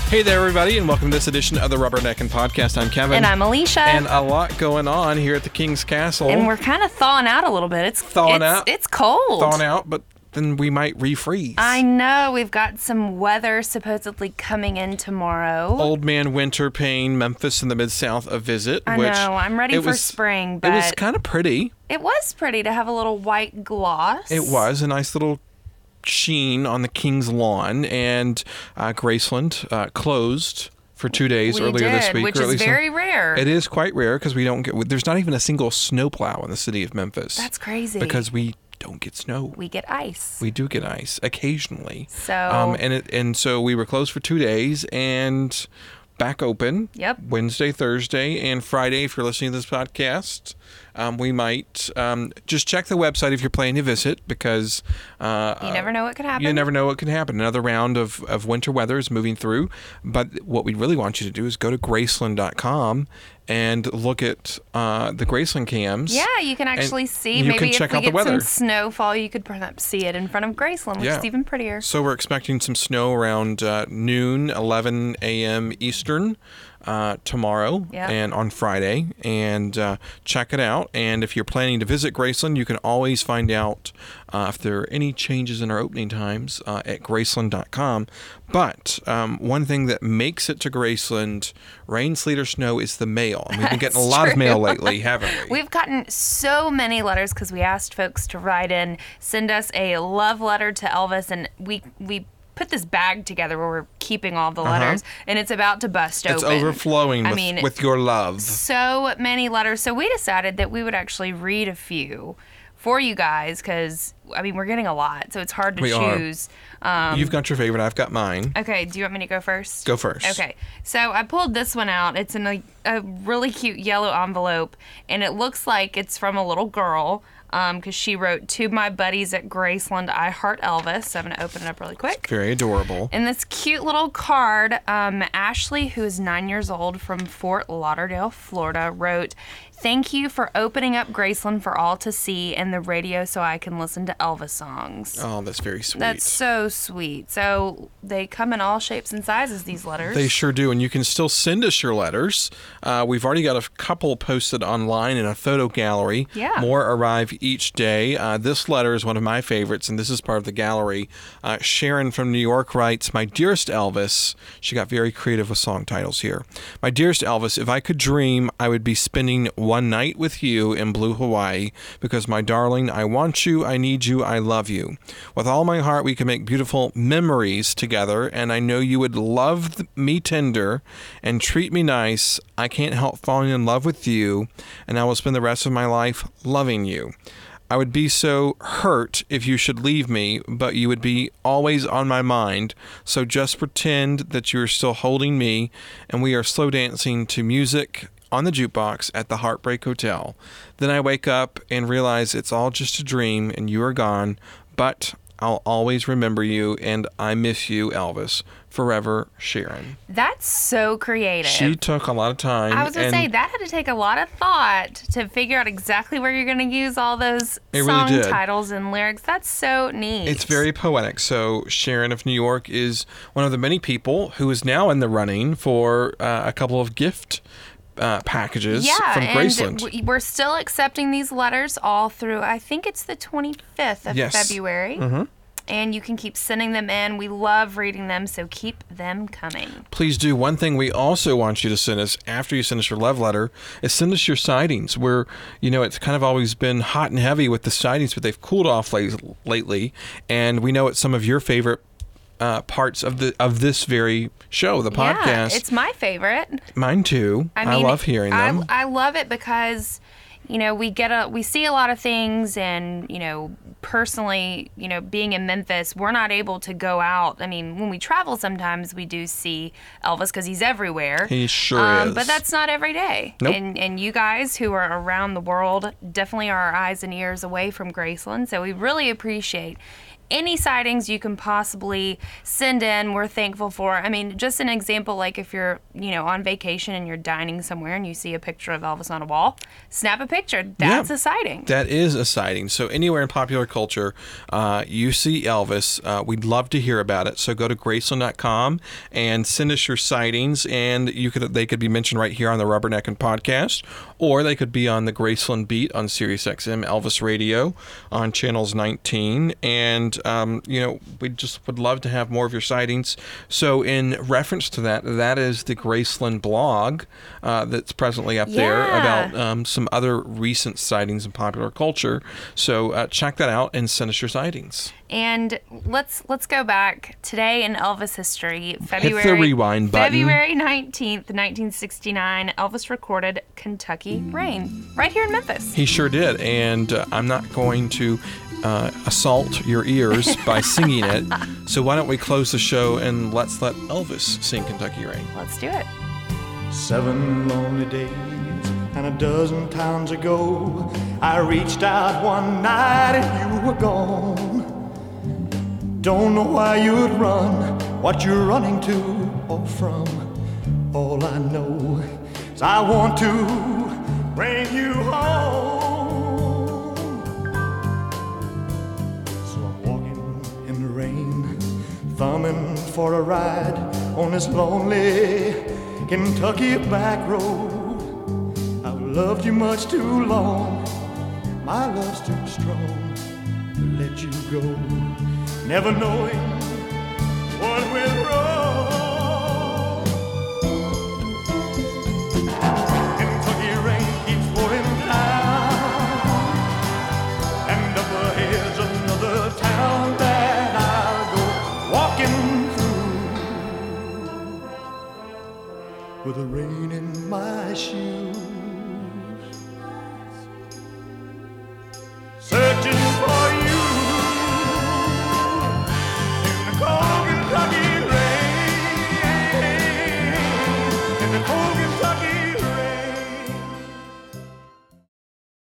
Hey there, everybody, and welcome to this edition of the Rubbernecking Podcast. I'm Kevin. And I'm Alicia. And a lot going on here at the King's Castle. And we're kind of thawing out a little bit. It's thawing out. It's cold. Thawing out, but then we might refreeze. I know. We've got some weather supposedly coming in tomorrow. Old Man Winter paying Memphis in the Mid-South a visit. I know. I'm ready for spring, but it was kind of pretty. It was pretty to have a little white gloss. It was a nice little sheen on the King's lawn, and Graceland closed for 2 days earlier this week. Which is very rare. It is quite rare because there's not even a single snowplow in the city of Memphis. That's crazy. Because we don't get snow. We get ice. We do get ice occasionally. So and so we were closed for 2 days and back open. Yep. Wednesday, Thursday, and Friday. If you're listening to this podcast, we might just check the website if you're planning to visit, because you never know what could happen. You never know what could happen. Another round of winter weather is moving through. But what we really want you to do is go to Graceland.com and look at the Graceland cams. Yeah, you can actually see. You Maybe can if check we out the get weather. some snowfall, you could perhaps see it in front of Graceland, which is even prettier. So we're expecting some snow around noon, 11 a.m. Eastern tomorrow and on Friday. And check it out. And if you're planning to visit Graceland, you can always find out if there are any changes in our opening times at Graceland.com. But one thing that makes it to Graceland, rain, sleet, or snow, is the mail. And we've been getting a lot of mail lately, haven't we? We've gotten so many letters because we asked folks to write in, send us a love letter to Elvis, and we put this bag together where we're keeping all the letters, and it's about to bust open. It's overflowing with your love. So many letters. So we decided that we would actually read a few for you guys because, we're getting a lot, so it's hard to choose. You've got your favorite. I've got mine. Okay, do you want me to go first? Go first. Okay, so I pulled this one out. It's in a really cute yellow envelope, and it looks like it's from a little girl because she wrote, "To my buddies at Graceland, I heart Elvis." So I'm going to open it up really quick. It's very adorable. And this cute little card, Ashley, who is 9 years old from Fort Lauderdale, Florida, wrote, "Thank you for opening up Graceland for all to see and the radio so I can listen to Elvis songs." Oh, that's very sweet. That's so sweet. So they come in all shapes and sizes, these letters. They sure do. And you can still send us your letters. We've already got a couple posted online in a photo gallery. Yeah. More arrive each day. This letter is one of my favorites, and this is part of the gallery. Sharon from New York writes, "My dearest Elvis," she got very creative with song titles here. "My dearest Elvis, if I could dream, I would be spending one night with you in blue Hawaii, because my darling, I want you, I need you, I love you. With all my heart, we can make beautiful memories together, and I know you would love me tender and treat me nice. I can't help falling in love with you, and I will spend the rest of my life loving you. I would be so hurt if you should leave me, but you would be always on my mind. So just pretend that you are still holding me, and we are slow dancing to music on the jukebox at the Heartbreak Hotel. Then I wake up and realize it's all just a dream and you are gone, but I'll always remember you, and I miss you, Elvis. Forever, Sharon." That's so creative. She took a lot of time. I was going to say, that had to take a lot of thought to figure out exactly where you're going to use all those song titles and lyrics. That's so neat. It's very poetic. So Sharon of New York is one of the many people who is now in the running for a couple of gift packages from Graceland. And we're still accepting these letters all through, I think it's the 25th of February. Mm-hmm. And you can keep sending them in. We love reading them, so keep them coming. Please do. One thing we also want you to send us after you send us your love letter is send us your sightings. It's kind of always been hot and heavy with the sightings, but they've cooled off lately. And we know it's some of your favorite parts of this very show, the podcast. Yeah, it's my favorite. Mine too. I love hearing them. I love it because, we see a lot of things, and, personally, being in Memphis, we're not able to go out. When we travel, sometimes we do see Elvis because he's everywhere. He sure is. But that's not every day. Nope. And you guys who are around the world definitely are our eyes and ears away from Graceland. So we really appreciate any sightings you can possibly send in, we're thankful for. I mean, just an example, like if you're, on vacation and you're dining somewhere and you see a picture of Elvis on a wall, snap a picture. That's a sighting. That is a sighting. So anywhere in popular culture, you see Elvis, we'd love to hear about it. So go to Graceland.com and send us your sightings, and they could be mentioned right here on the Rubbernecking podcast, or they could be on the Graceland Beat on SiriusXM Elvis Radio on channels 19. And we just would love to have more of your sightings. So in reference to that is the Graceland blog that's presently up there about some other recent sightings in popular culture. So check that out and send us your sightings. And let's go back today in Elvis history. Hit the rewind button. February 19th, 1969, Elvis recorded Kentucky Rain right here in Memphis. He sure did. And I'm not going to assault your ears by singing it. So why don't we close the show and let's let Elvis sing Kentucky Rain. Let's do it. 7 lonely days and a dozen times ago, I reached out one night and you were gone. Don't know why you'd run, what you're running to or from. All I know is I want to bring you home. So I'm walking in the rain, thumbing for a ride on this lonely Kentucky back road. I've loved you much too long, my love's too strong to let you go. Never knowing what went wrong. Kentucky rain keeps pouring down, and up ahead's another town that I'll go walking through with the rain in my shoes.